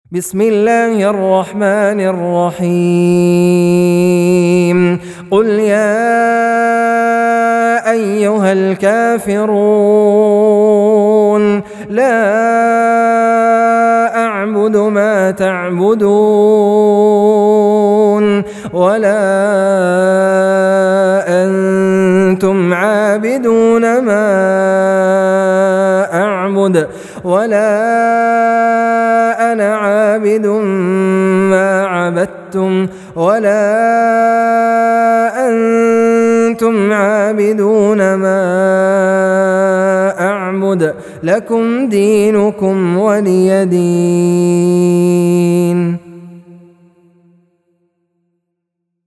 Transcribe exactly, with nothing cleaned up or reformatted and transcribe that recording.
بسم الله الرحمن الرحيم قل يا أيها الكافرون لا أعبد ما تعبدون ولا أنتم عابدون ما أعبد ولا أنا عابد ما عبدتم ولا أنتم عابدون ما أعبد لكم دينكم ولي دين.